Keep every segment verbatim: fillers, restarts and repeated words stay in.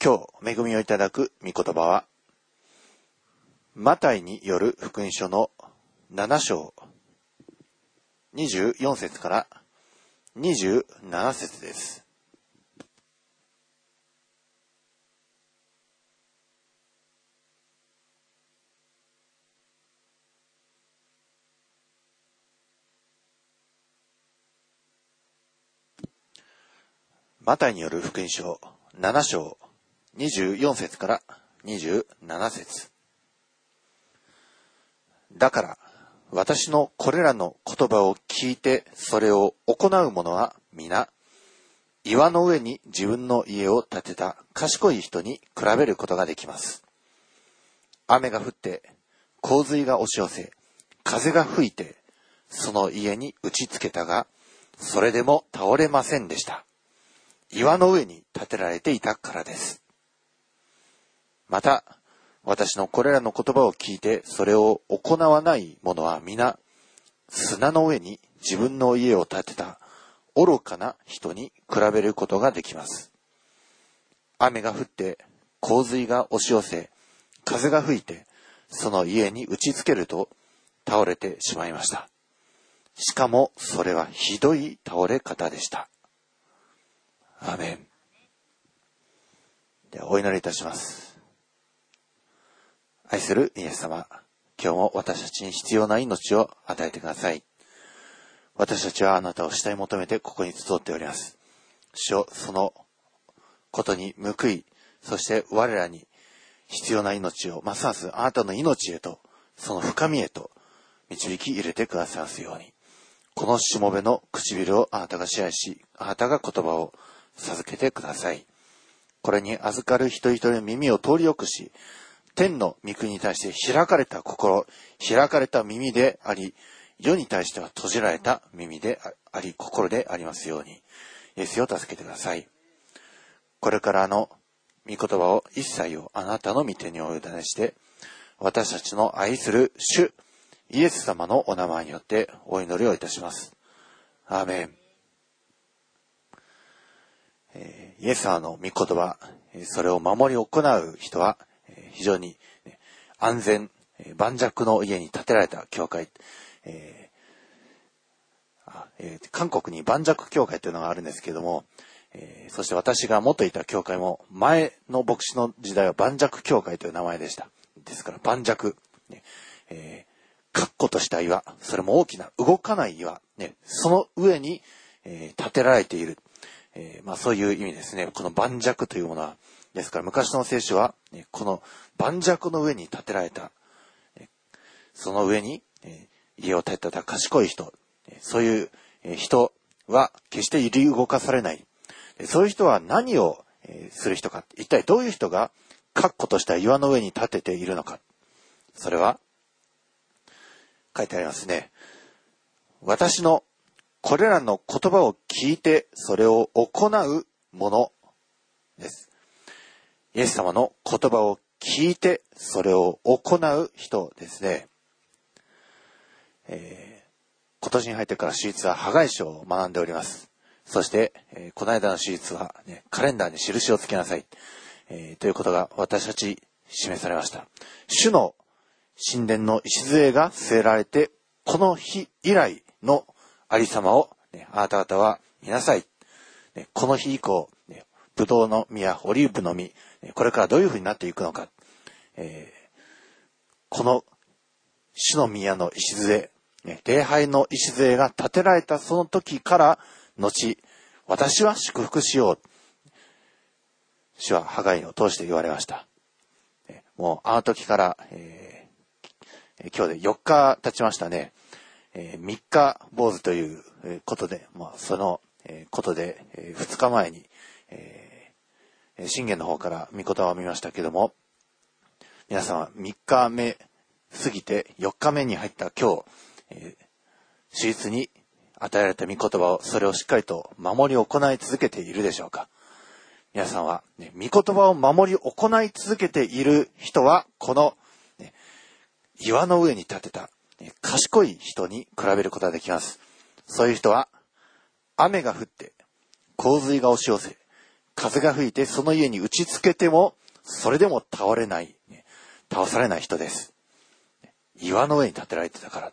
今日恵みをいただく御言葉は、マタイによる福音書のなな章にじゅうよん節からにじゅうなな節です。マタイによる福音書なな章にじゅうよん節からにじゅうなな節。だから私のこれらの言葉を聞いてそれを行う者は皆岩の上に自分の家を建てた賢い人に比べることができます。雨が降って洪水が押し寄せ、風が吹いてその家に打ちつけたが、それでも倒れませんでした。岩の上に建てられていたからです。また私のこれらの言葉を聞いてそれを行わない者は皆砂の上に自分の家を建てた愚かな人に比べることができます。雨が降って洪水が押し寄せ、風が吹いてその家に打ちつけると倒れてしまいました。しかもそれはひどい倒れ方でした。アーメン。ではお祈りいたします。愛するイエス様、今日も私たちに必要な命を与えてください。私たちはあなたを慕い求めてここに集っております。主よ、そのことに報い、そして我らに必要な命をますますあなたの命へと、その深みへと導き入れてくださいますように。このしもべの唇をあなたが支配し、あなたが言葉を授けてください。これに預かる一人一人の耳を通りよくし、天の御国に対して開かれた心、開かれた耳であり、世に対しては閉じられた耳であり、心でありますように、イエスを助けてください。これからの御言葉を一切をあなたの御手にお委ねして、私たちの愛する主イエス様のお名前によってお祈りをいたします。アーメン。イエス様の御言葉、それを守り行う人は非常に安全、盤石の家に建てられた教会、えーえー、韓国に盤石教会というのがあるんですけれども、えー、そして私が元いた教会も前の牧師の時代は盤石教会という名前でした。ですから盤石、ねえー、確固とした岩、それも大きな動かない岩、ね、その上に、えー、建てられている。えーまあ、そういう意味ですね。この盤石というものは、ですから昔の聖書は、ね、この盤石の上に建てられた、えその上に、えー、家を建てた賢い人、そういう、えー、人は決して揺り動かされない。そういう人は何を、えー、する人か、一体どういう人が確固とした岩の上に建てているのか。それは書いてありますね。私のこれらの言葉を聞いてそれを行うものです。イエス様の言葉を聞いてそれを行う人ですね。えー、今年に入ってから手術は破壊書を学んでおります。そして、えー、この間の手術は、ね、カレンダーに印をつけなさい、えー、ということが私たち示されました。主の神殿の礎が据えられて、この日以来のありさまを、ね、あなた方は見なさい。ね、この日以降、ね、ブドウの実やオリーブの実、ね、これからどういうふうになっていくのか。えー、この主の宮の礎、ね、礼拝の礎が建てられたその時から後、私は祝福しよう。主はハガイを通して言われました。ね、もうあの時から、えー、今日でよっか経ちましたね。えー、三日坊主ということで、まあ、そのことで、えー、二日前に、えー、信玄の方から御言葉を見ましたけども、皆さんは三日目過ぎて四日目に入った今日、えー、手術に与えられた御言葉を、それをしっかりと守り行い続けているでしょうか。皆さんは、ね、御言葉を守り行い続けている人は、この、ね、岩の上に建てた賢い人に比べることができます。そういう人は雨が降って洪水が押し寄せ、 風が吹いてその家に打ちつけても、それでも倒れない、ね、倒されない人です。岩の上に建てられてたから。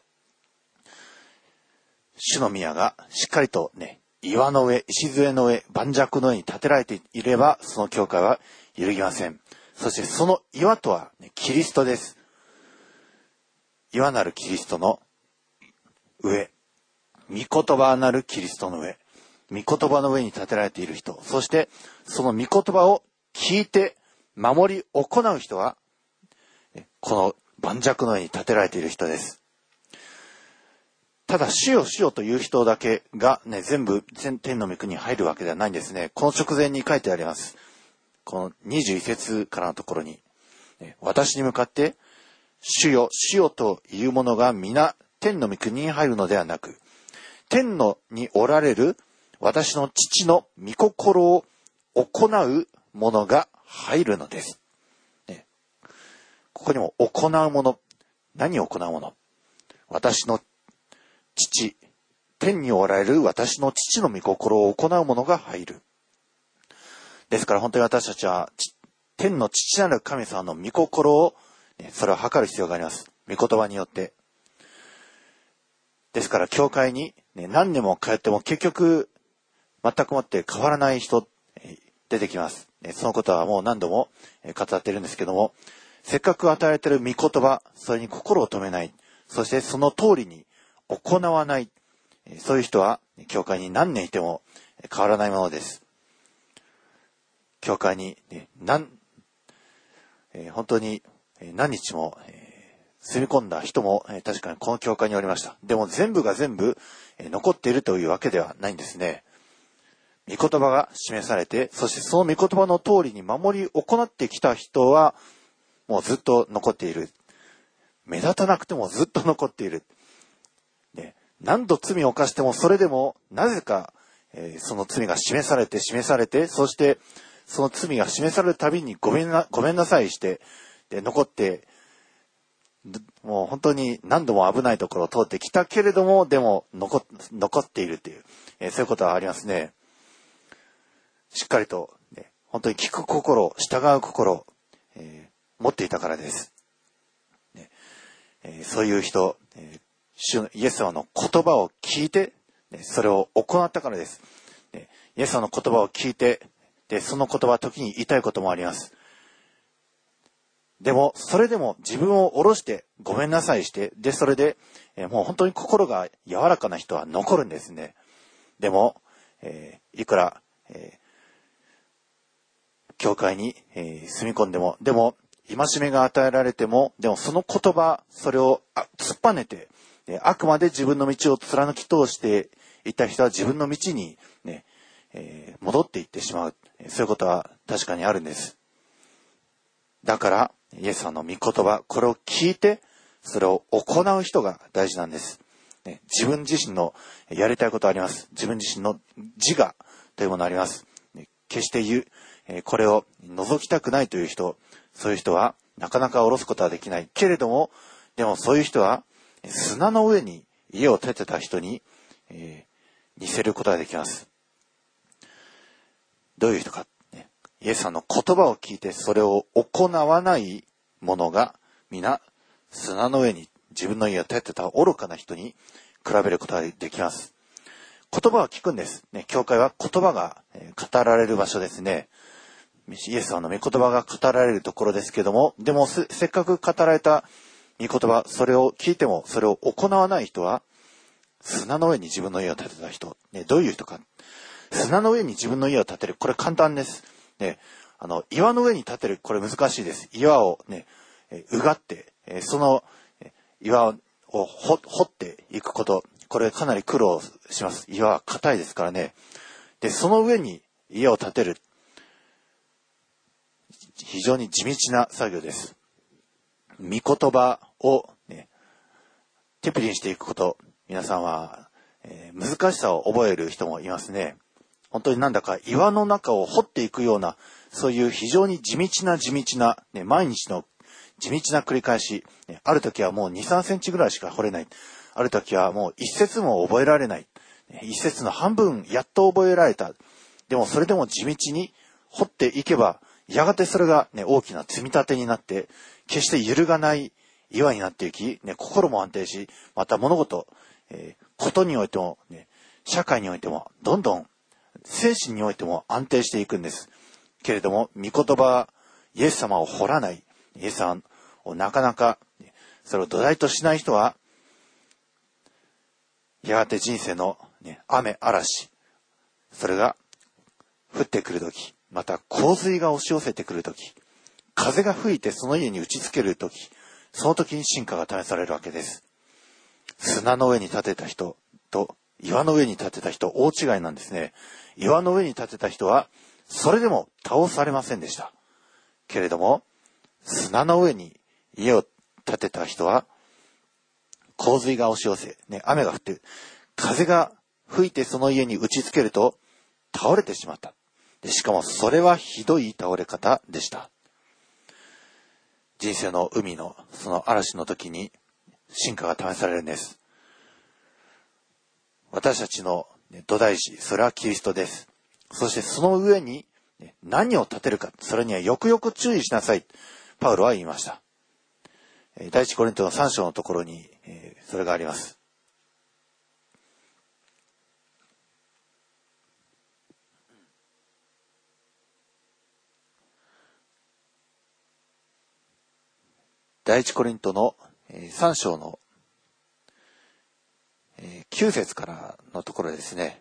主の宮がしっかりとね、岩の上、礎の上、盤石の上に建てられていれば、その教会は揺るぎません。そしてその岩とは、ね、キリストです。岩なるキリストの上、御言葉なるキリストの上、御言葉の上に建てられている人、そしてその御言葉を聞いて守り行う人は、この盤石の上に建てられている人です。ただ、主よ主よという人だけがね、全部天の御国に入るわけではないんですね。この直前に書いてあります。このにじゅうい節からのところに、私に向かって、主よ主よというものが皆天の御国に入るのではなく、天のにおられる私の父の御心を行うものが入るのです。ね、ここにも行うもの、何を行うもの、私の父、天におられる私の父の御心を行うものが入る。ですから本当に私たちは天の父なる神様の御心を、それを測る必要があります。御言葉によって。ですから教会に、ね、何年も通っても結局全くもって変わらない人出てきます。そのことはもう何度も語っているんですけども、せっかく与えられている御言葉、それに心を止めない、そしてその通りに行わない、そういう人は教会に何年いても変わらないものです。教会に何、本当に何日も住み込んだ人も確かにこの教会におりました。でも全部が全部残っているというわけではないんですね。御言葉が示されて、そしてその御言葉の通りに守り行ってきた人はもうずっと残っている。目立たなくてもずっと残っている。ね、何度罪を犯してもそれでもなぜか、えー、その罪が示されて示されて、そしてその罪が示されるたびにごめんな、ごめんなさいして、で残って、もう本当に何度も危ないところを通ってきたけれども、でも残、残っているという、えー、そういうことはありますね。しっかりと、ね、本当に聞く心、従う心、えー、持っていたからです。ねえー、そういう人、えー、主イエス様の言葉を聞いて、ね、それを行ったからです。ね、イエス様の言葉を聞いて、でその言葉は時に言いたいこともあります。でもそれでも自分を下ろしてごめんなさいして、でそれで、えー、もう本当に心が柔らかな人は残るんですね。でも、えー、いくら、えー、教会に、えー、住み込んでも、でも戒めが与えられても、でもその言葉、それを突っぱねて、あくまで自分の道を貫き通していった人は自分の道に、ねえー、戻っていってしまう。そういうことは確かにあるんです。だから、イエス様の御言葉、これを聞いて、それを行う人が大事なんです。ね、自分自身のやりたいことあります。自分自身の自我というものあります。ね、決して言う、えー、これを覗きたくないという人、そういう人はなかなか下ろすことはできない。けれども、でもそういう人は砂の上に家を建てた人に、えー、似せることができます。どういう人か、ね、イエス様の言葉を聞いてそれを行わない者が皆砂の上に自分の家を建てた愚かな人に比べることができます。言葉を聞くんです。ね、教会は言葉が語られる場所ですね。イエス様の御言葉が語られるところですけども、でも せ, せっかく語られた御言葉、それを聞いてもそれを行わない人は砂の上に自分の家を建てた人、ね、どういう人か。砂の上に自分の家を建てる、これ簡単です、ね、あの岩の上に建てる、これ難しいです。岩をねうがってその岩を掘っていくこと、これかなり苦労します。岩は硬いですからね。でその上に家を建てる、非常に地道な作業です。御言葉を、ね、手振りにしていくこと、皆さんは、えー、難しさを覚える人もいますね。本当になんだか岩の中を掘っていくような、そういう非常に地道な地道な、ね、毎日の地道な繰り返し、ね、ある時はもうに、さんセンチぐらいしか掘れない。ある時はもう一節も覚えられない。一節の半分やっと覚えられた。でもそれでも地道に掘っていけば、やがてそれがね、大きな積み立てになって、決して揺るがない岩になっていき、ね、心も安定し、また物事、えー、ことにおいても、ね、社会においても、どんどん、精神においても安定していくんです。けれども、御言葉、イエス様を掘らない、イエス様をなかなか、それを土台としない人は、やがて人生の、ね、雨、嵐、それが降ってくるとき、また洪水が押し寄せてくるとき、風が吹いてその家に打ちつけるとき、その時に信化が試されるわけです。砂の上に建てた人と岩の上に建てた人、大違いなんですね。岩の上に建てた人は、それでも倒されませんでした。けれども、砂の上に家を建てた人は、洪水が押し寄せ、ね、雨が降って、風が吹いてその家に打ちつけると、倒れてしまった。で、しかもそれはひどい倒れ方でした。人生の海のその嵐の時に信化が試されるんです。私たちの土台石、それはキリストです。そしてその上に何を建てるか、それにはよくよく注意しなさい。パウロは言いました。第一コリントのさん章のところにそれがあります。第一コリントのさん章のきゅう節からのところですね。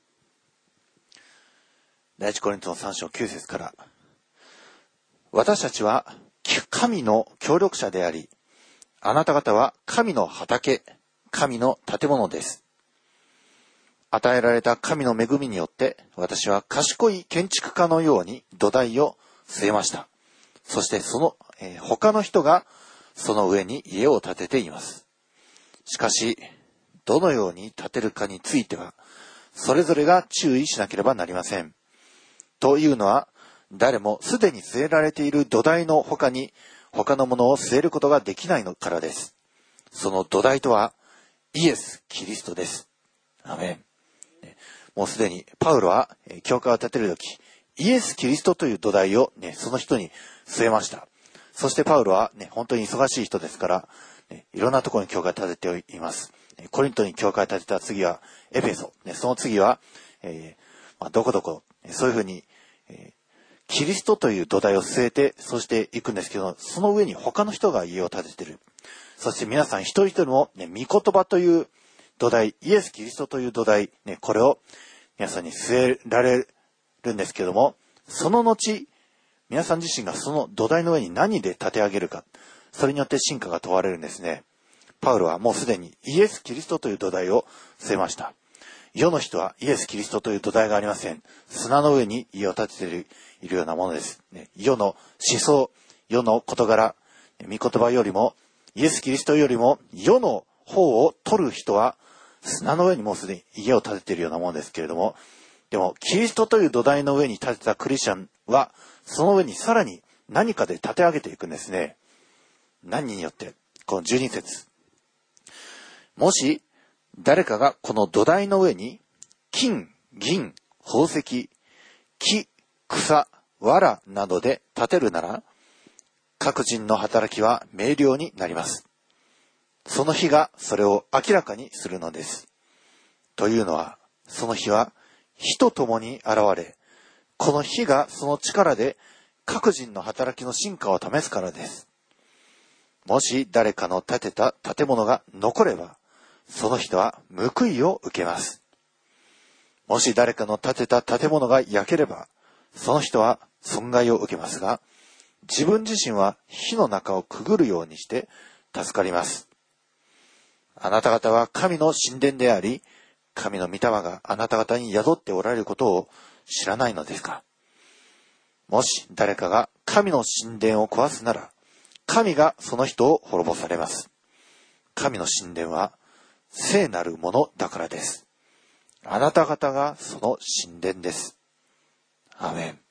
第一コリントのさん章きゅう節から。私たちは神の協力者であり、あなた方は神の畑、神の建物です。与えられた神の恵みによって、私は賢い建築家のように土台を据えました。そしてその、えー、他の人がその上に家を建てています。しかし、どのように建てるかについては、それぞれが注意しなければなりません。というのは、誰もすでに据えられている土台の他に、他のものを据えることができないのからです。その土台とは、イエス・キリストです。アメン。もうすでに、パウロは、教会を建てるとき、イエス・キリストという土台を、ね、その人に据えました。そしてパウロは、ね、本当に忙しい人ですから、ね、いろんなところに教会を建てています。コリントに教会を建てた次は、エペソ。ね、その次は、えーまあ、どこどこ、そういうふうに、えー、キリストという土台を据えて、そしていくんですけど、その上に他の人が家を建てている。そして皆さん一人一人も、ね、御言葉という土台、イエス・キリストという土台、ね、これを皆さんに据えられるんですけども、その後、皆さん自身がその土台の上に何で建て上げるか、それによって信化が問われるんですね。パウロはもうすでにイエス・キリストという土台を据えました。世の人はイエス・キリストという土台がありません。砂の上に家を建てている、いるようなものです。ね、世の思想、世の事柄、御言葉よりも、イエス・キリストよりも世の方を取る人は砂の上にもうすでに家を建てているようなものですけれども、でもキリストという土台の上に建てたクリスチャンは、その上にさらに何かで建て上げていくんですね。何によって、このじゅうに節。もし、誰かがこの土台の上に、金、銀、宝石、木、草、藁などで建てるなら、各人の働きは明瞭になります。その日がそれを明らかにするのです。というのは、その日は火と共に現れ、この火がその力で各人の働きの真価を試すからです。もし誰かの建てた建物が残れば、その人は報いを受けます。もし誰かの建てた建物が焼ければ、その人は損害を受けますが、自分自身は火の中をくぐるようにして助かります。あなた方は神の神殿であり、神の御霊があなた方に宿っておられることを知らないのですか。もし誰かが神の神殿を壊すなら、神がその人を滅ぼされます。神の神殿は聖なるものだからです。あなた方がその神殿です。アーメン。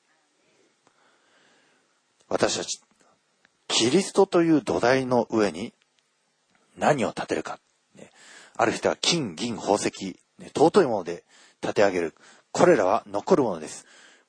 私たち、キリストという土台の上に何を建てるか。ある人は金、銀、宝石、尊いもので建て上げる。これらは残るものです。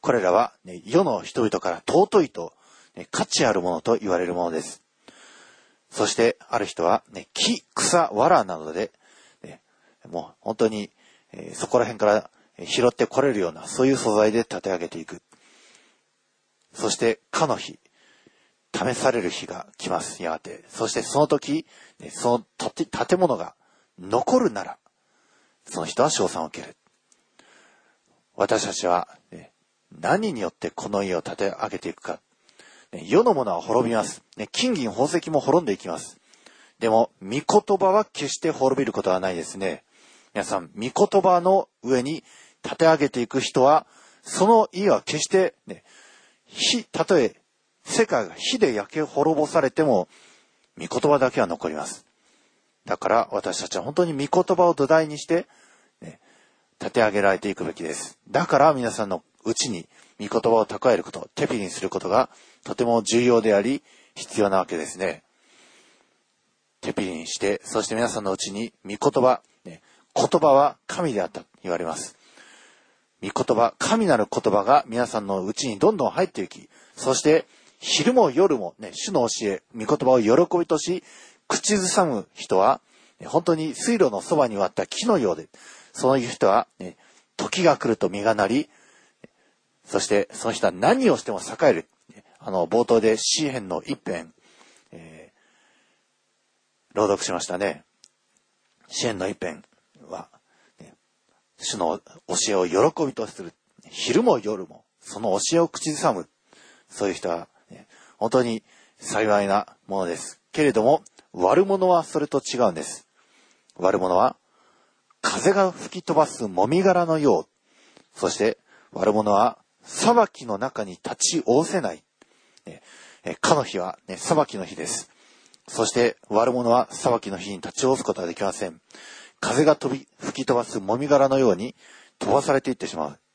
これらは、ね、世の人々から尊いと、ね、価値あるものと言われるものです。そしてある人は、ね、木、草、藁などで、ね、もう本当に、えー、そこら辺から拾ってこれるようなそういう素材で立て上げていく。そしてかの日、試される日が来ます。やがて。そしてその時、ね、その建物が残るなら、その人は賞賛を受ける。私たちは、ね、何によってこの家を建て上げていくか。ね、世のものは滅びます。ね、金銀宝石も滅んでいきます。でも、御言葉は決して滅びることはないですね。皆さん、御言葉の上に建て上げていく人は、その家は決して、ね、火、たとえ世界が火で焼け滅ぼされても、御言葉だけは残ります。だから私たちは本当に御言葉を土台にして、ね、立て上げられていくべきです。だから皆さんのうちに御言葉を蓄えること、手引きにすることがとても重要であり、必要なわけですね。手引きにして、そして皆さんのうちに御言葉、ね、言葉は神であったと言われます。御言葉、神なる言葉が皆さんのうちにどんどん入っていき、そして昼も夜も、ね、主の教え、御言葉を喜びとし、口ずさむ人は、ね、本当に水路のそばに割った木のようで、そういう人は、ね、時が来ると実がなり、そしてその人は何をしても栄える。あの、冒頭で詩編の一編、えー、朗読しましたね。詩編の一編は、ね、主の教えを喜びとする。昼も夜も、その教えを口ずさむ。そういう人は、ね、本当に幸いなものです。けれども、悪者はそれと違うんです。悪者は、風が吹き飛ばすもみ殻のよう。そして、悪者は、裁きの中に立ち仰せない。ね、かの日は、ね、裁きの日です。そして、悪者は裁きの日に立ち仰すことはできません。風が飛び、吹き飛ばすもみ殻のように飛ばされていってしまう。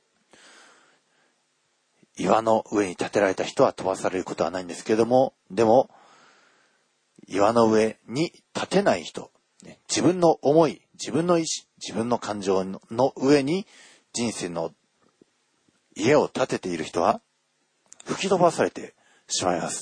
岩の上に建てられた人は飛ばされることはないんですけれども、でも、岩の上に立てない人、ね、自分の思い、自分の意志、自分の感情の上に人生の家を建てている人は吹き飛ばされてしまいます。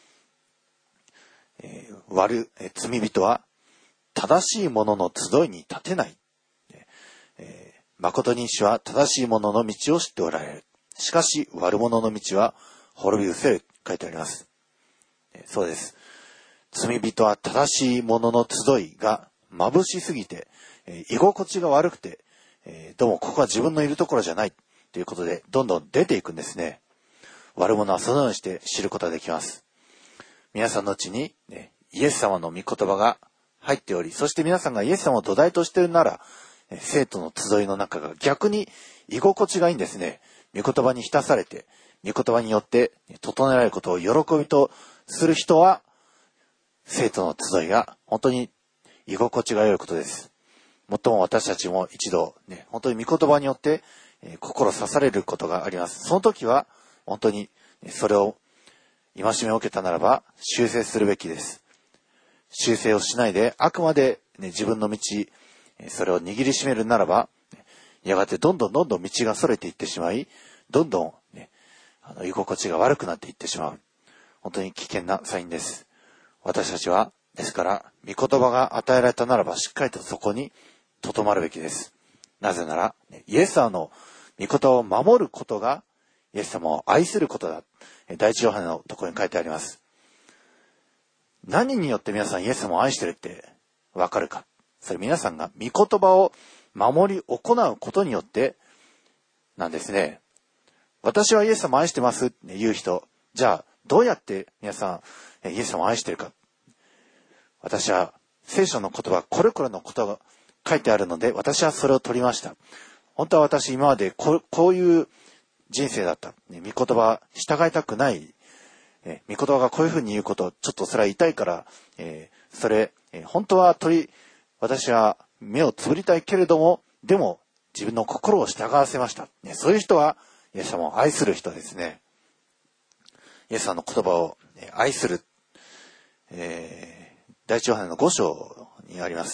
えー、悪、えー、罪人は正しいものの集いに立てない。えー、誠に主は正しいものの道を知っておられる。しかし悪者の道は滅び失せる。書いてあります。えー、そうです。罪人は正しいものの集いが眩しすぎて、えー、居心地が悪くて、えー、どうもここは自分のいるところじゃないということでどんどん出ていくんですね。悪者はそのようにして知ることができます。皆さんのうちに、ね、イエス様の御言葉が入っており、そして皆さんがイエス様を土台としているなら、生徒の集いの中が逆に居心地がいいんですね。御言葉に浸されて、御言葉によって整えられることを喜びとする人は、生徒の集いが本当に居心地が良いことです。もっとも私たちも一度、ね、本当に御言葉によって、えー、心刺されることがあります。その時は本当にそれを戒めを受けたならば修正するべきです。修正をしないであくまで、ね、自分の道、それを握りしめるならば、やがてどんどんどんどん道が逸れていってしまい、どんどん、ね、あの居心地が悪くなっていってしまう。本当に危険なサインです。私たちは、ですから、御言葉が与えられたならば、しっかりとそこに留まるべきです。なぜなら、イエス様の御言葉を守ることが、イエス様を愛することだ。第一ヨハネのところに書いてあります。何によって皆さんイエス様を愛してるってわかるか。それ皆さんが御言葉を守り行うことによってなんですね。私はイエス様を愛してますって言う人、じゃあどうやって皆さんイエス様を愛してるか。私は聖書の言葉、これこれのことが書いてあるので、私はそれを取りました。本当は私今までこう、こういう人生だった。ね、御言葉従いたくない。えー、御言葉がこういうふうに言うこと、ちょっとそれは痛いから、えー、それ、えー、本当は取り、私は目をつぶりたいけれども、でも自分の心を従わせました。ね、そういう人は、イエス様を愛する人ですね。イエス様の言葉を、ね、愛する、えー、第一ヨハネのご章にあります。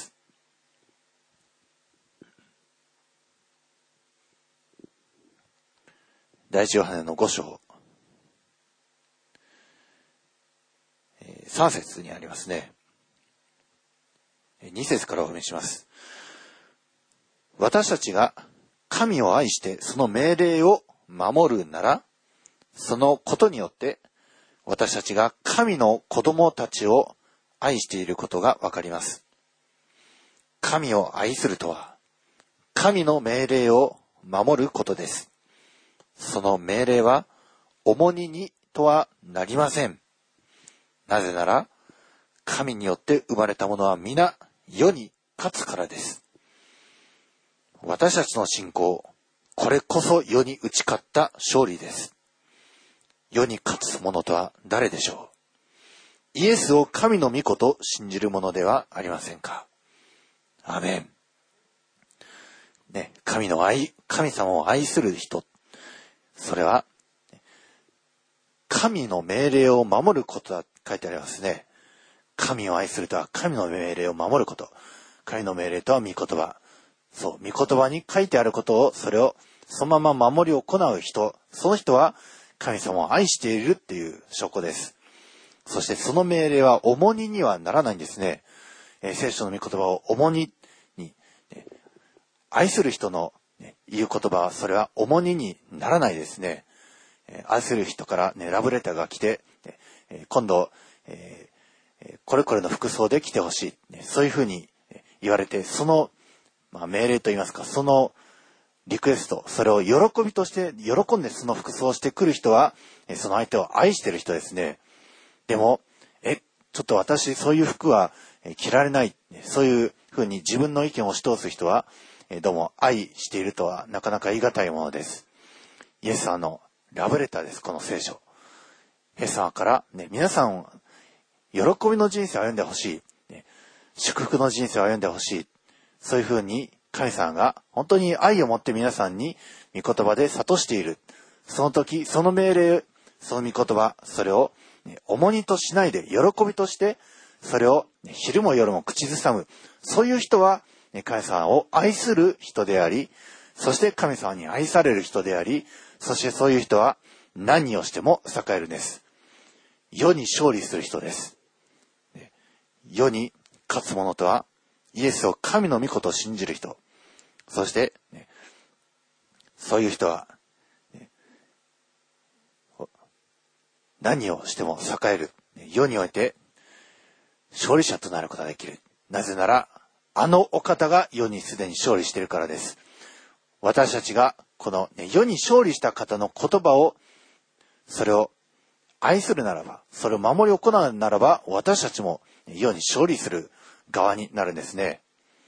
第一ヨハネのご章、さん節にありますね。に節からお読みします。私たちが神を愛してその命令を守るなら、そのことによって私たちが神の子供たちを愛していることがわかります。神を愛するとは、神の命令を守ることです。その命令は重荷にとはなりません。なぜなら、神によって生まれたものは皆世に勝つからです。私たちの信仰、これこそ世に打ち勝った勝利です。世に勝つ者とは誰でしょう？イエスを神の御子と信じる者ではありませんか？アーメン。ね、神の愛、神様を愛する人、それは、神の命令を守ることだ、書いてありますね。神を愛するとは神の命令を守ること。神の命令とは御言葉。そう、御言葉に書いてあることを、それをそのまま守り行う人、その人は神様を愛しているっていう証拠です。そしてその命令は重荷にはならないんですね。えー、聖書の御言葉を重荷に、ね、愛する人の、ね、言う言葉はそれは重荷にならないですね。えー、愛する人から、ね、ラブレターが来て、ねえー、今度、えー、これこれの服装で来てほしい、ね、そういうふうに言われて、その、まあ、命令といいますか、そのリクエスト、それを喜びとして喜んでその服装をしてくる人は、その相手を愛している人ですね。でも、え、ちょっと私そういう服は着られない、そういうふうに自分の意見を押し通す人は、どうも愛しているとはなかなか言い難いものです。イエス様のラブレターです、この聖書。イエス様から、ね、皆さん、喜びの人生を歩んでほしい、ね、祝福の人生を歩んでほしい、そういうふうに神様が本当に愛を持って皆さんに御言葉で諭している。その時、その命令、その御言葉、それを、ね、重荷としないで喜びとして、それを、ね、昼も夜も口ずさむ。そういう人は、ね、神様を愛する人であり、そして神様に愛される人であり、そしてそういう人は何をしても栄えるんです。世に勝利する人です。ね、世に勝つ者とは、イエスを神の御子と信じる人。そして、ね、そういう人は、ね、何をしても栄える。世において勝利者となることができる。なぜなら、あのお方が世にすでに勝利しているからです。私たちがこの、ね、世に勝利した方の言葉を、それを愛するならば、それを守り行うならば、私たちも世に勝利する側になるんですね。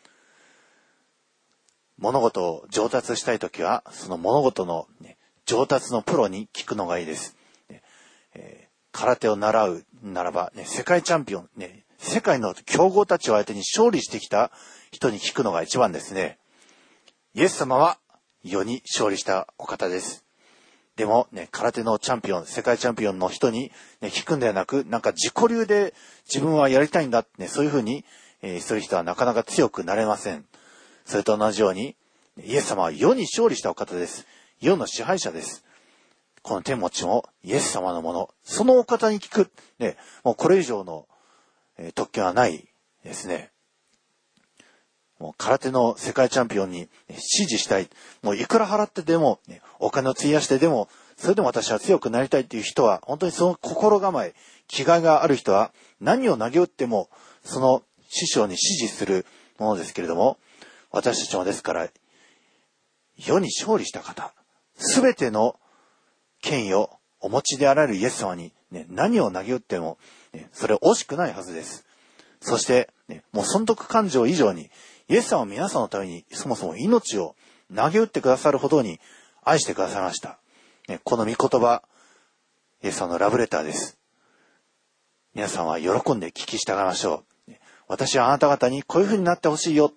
物事を上達したいときは、その物事の、ね、上達のプロに聞くのがいいです。ねえー、空手を習うならば、ね、世界チャンピオン、ね、世界の強豪たちを相手に勝利してきた人に聞くのが一番ですね。イエス様は世に勝利したお方です。でも、ね、空手のチャンピオン、世界チャンピオンの人に、ね、聞くんではなく、なんか自己流で自分はやりたいんだって、ね、そういうふうに、えー、そういう人はなかなか強くなれません。それと同じように、イエス様は世に勝利したお方です。世の支配者です。この天も地もイエス様のもの、そのお方に聞く。ね、もうこれ以上の、えー、特権はないですね。もう空手の世界チャンピオンに、ね、支持したい。もういくら払ってでも、ね、お金を費やしてでも、それでも私は強くなりたいっていう人は、本当にその心構え、気概がある人は、何を投げ打っても、その師匠に支持するものですけれども、私たちもですから、世に勝利した方、すべての権威をお持ちであられるイエス様に、ね、何を投げ打っても、ね、それ惜しくないはずです。そして、ね、もう損得感情以上に、イエス様は皆さんのためにそもそも命を投げ打ってくださるほどに愛してくださいました。ね、この御言葉、イエス様のラブレターです。皆さんは喜んで聞き従いましょう。ね、私はあなた方にこういうふうになってほしいよ。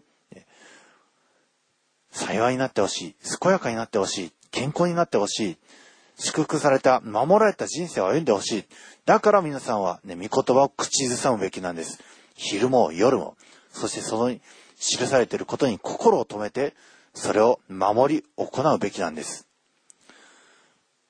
幸いになってほしい。健やかになってほしい。健康になってほしい。祝福された、守られた人生を歩んでほしい。だから皆さんはね、御言葉を口ずさむべきなんです。昼も夜も。そしてその記されていることに心を留めて、それを守り行うべきなんです。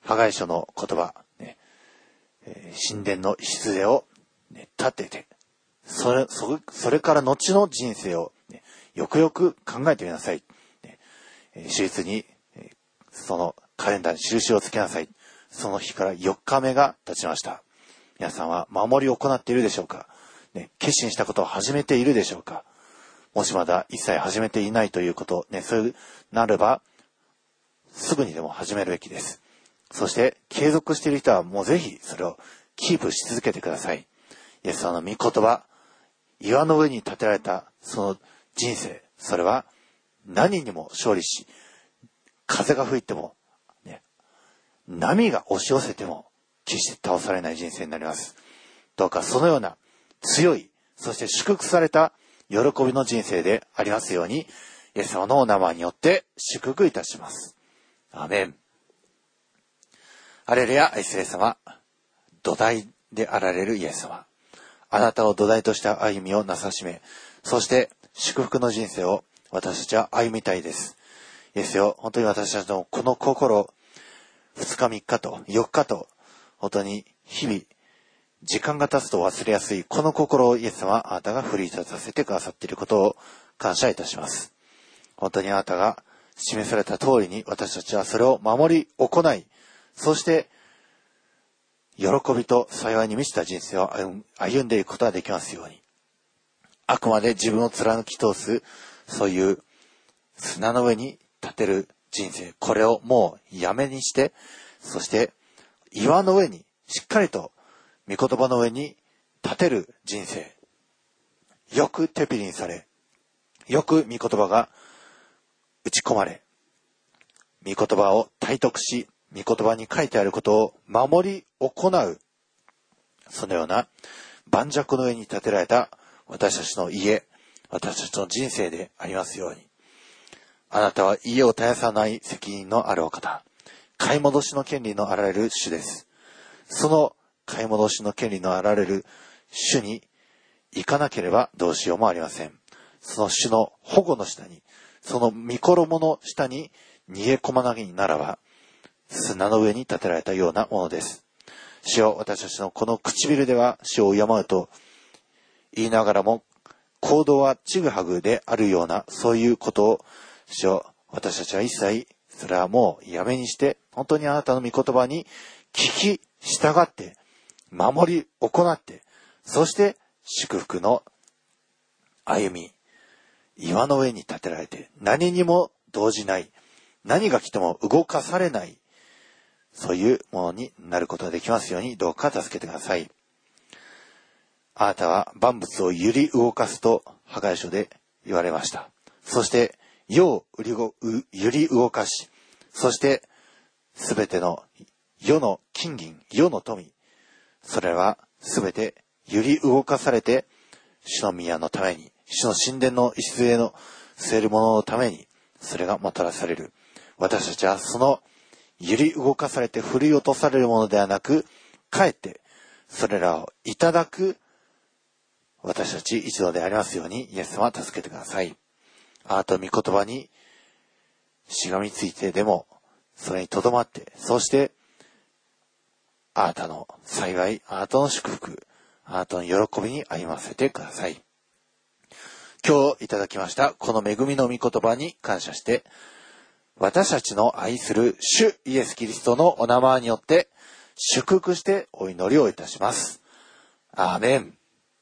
ハガイ書の言葉、ねえー、神殿の礎を、ね、立てて、それ、それ、それから後の人生を、ね、よくよく考えてみなさい。ねえー、手術に、えー、そのカレンダーに印をつけなさい。その日からよっかめが経ちました。皆さんは守りを行っているでしょうか、ね、決心したことを始めているでしょうか。もしまだ一切始めていないということ、ね、そういうなれば、すぐにでも始めるべきです。そして、継続している人はもうぜひそれをキープし続けてください。イエス様の御言葉、岩の上に建てられたその人生、それは何にも勝利し、風が吹いても、ね、波が押し寄せても決して倒されない人生になります。どうかそのような強い、そして祝福された喜びの人生でありますように、イエス様のお名前によって祝福いたします。アーメン。ハレルヤ、愛するイエス様、土台であられるイエス様、あなたを土台とした歩みをなさしめ、そして祝福の人生を私たちは歩みたいです。イエスよ、本当に私たちのこの心、ふつかみっかとよっかと、本当に日々、時間が経つと忘れやすいこの心をイエス様、あなたが奮い立たせてくださっていることを感謝いたします。本当にあなたが示された通りに私たちはそれを守り行い、そして喜びと幸いに満ちた人生を歩んでいくことができますように。あくまで自分を貫き通す、そういう砂の上に立てる人生、これをもうやめにして、そして岩の上にしっかりと御言葉の上に立てる人生。よくテピリンされ、よく御言葉が打ち込まれ、御言葉を体得し、御言葉に書いてあることを守り行う、そのような盤石の上に建てられた私たちの家、私たちの人生でありますように。あなたは家を絶やさない責任のあるお方、買い戻しの権利のあられる主です。その買い戻しの権利のあられる主に行かなければどうしようもありません。その主の保護の下に、その御衣の下に逃げ込まなきならば、砂の上に立てられたようなものです。主よ、私たちのこの唇では主を敬うと言いながらも、行動はちぐはぐであるような、そういうことを、主よ、私たちは一切、それはもうやめにして、本当にあなたの御言葉に聞き従って、守り行って、そして祝福の歩み、岩の上に立てられて、何にも動じない、何が来ても動かされない、そういうものになることができますように、どうか助けてください。あなたは万物を揺り動かすと、ハガイ書で言われました。そして、世を揺り動かし、そして、すべての世の金銀、世の富、それはすべて揺り動かされて、主の宮のために、主の神殿の礎の据えるもののために、それがもたらされる。私たちはその揺り動かされて振り落とされるものではなく、かえってそれらをいただく私たち一同でありますように、イエス様は助けてください。あなたの御言葉にしがみついてでも、それにとどまって、そしてあなたの幸い、あなたの祝福、あなたの喜びに歩ませてください。今日いただきましたこの恵みの御言葉に感謝して、私たちの愛する主イエスキリストのお名前によって祝福してお祈りをいたします。アーメン。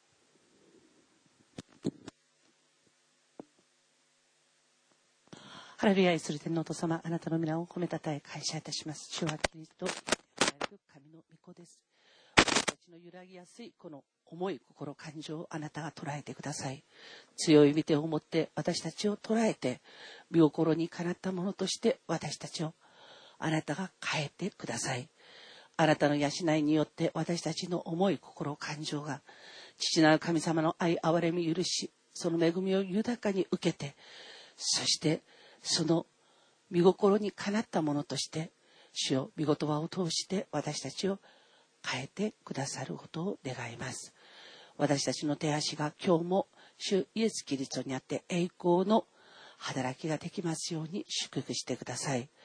ハレルヤ、愛する天皇と様、あなたの皆を褒めたたえ感謝いたします。主はキリスト、神の御子です。私たちの揺らぎやすいこの重い心感情をあなたが捉えてください。強い御手を持って私たちを捉えて、御心にかなったものとして私たちをあなたが変えてください。あなたの養いによって私たちの重い心感情が父なる神様の愛憐れみ許し、その恵みを豊かに受けて、そしてその御心にかなったものとして主よ、御言葉を通して私たちを変えてくださることを願います。私たちの手足が今日も主イエスキリストにあって栄光の働きができますように祝福してください。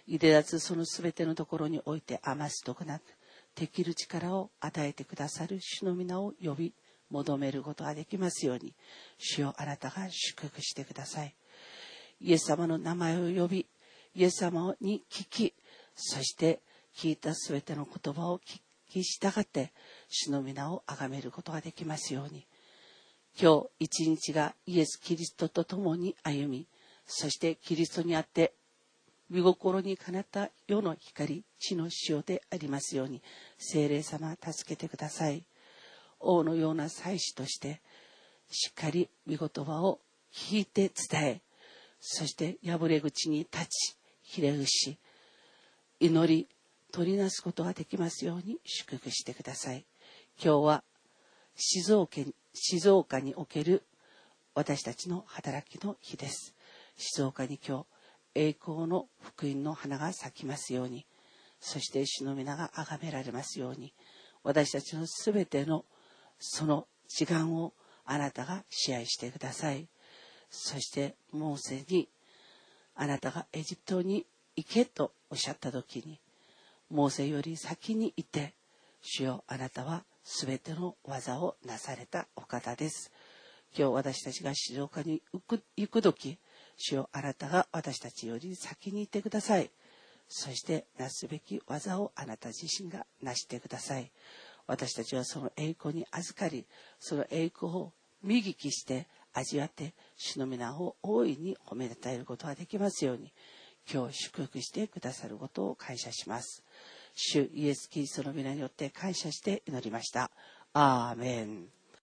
いでらずそのすべてのところにおいて余すとこなく、できる力を与えてくださる主の皆を呼び、求めることができますように、主よあなたが祝福してください。イエス様の名前を呼び、イエス様に聞き、そして聞いたすべての言葉を聞き従って、主の皆を崇めることができますように、今日一日がイエス・キリストと共に歩み、そしてキリストにあって御心にかなった世の光、地の塩でありますように、聖霊様助けてください。王のような祭司としてしっかり御言葉を聞いて伝え、そして破れ口に立ちひれ伏し祈り取りなすことができますように祝福してください。今日は静岡に、静岡における私たちの働きの日です。静岡に今日栄光の福音の花が咲きますように、そして主の皆が崇められますように、私たちのすべてのその時間をあなたが支配してください。そしてモーセにあなたがエジプトに行けとおっしゃった時に、モーセより先にいて、主よあなたはすべての技をなされたお方です。今日私たちが静岡に行く、行く時、主よあなたが私たちより先にいてください。そしてなすべき技をあなた自身がなしてください。私たちはその栄光に預かり、その栄光を見聞きして味わって主の皆を大いに褒めたたえることができますように、今日祝福してくださることを感謝します。主イエス・キリストの皆によって感謝して祈りました。アーメン。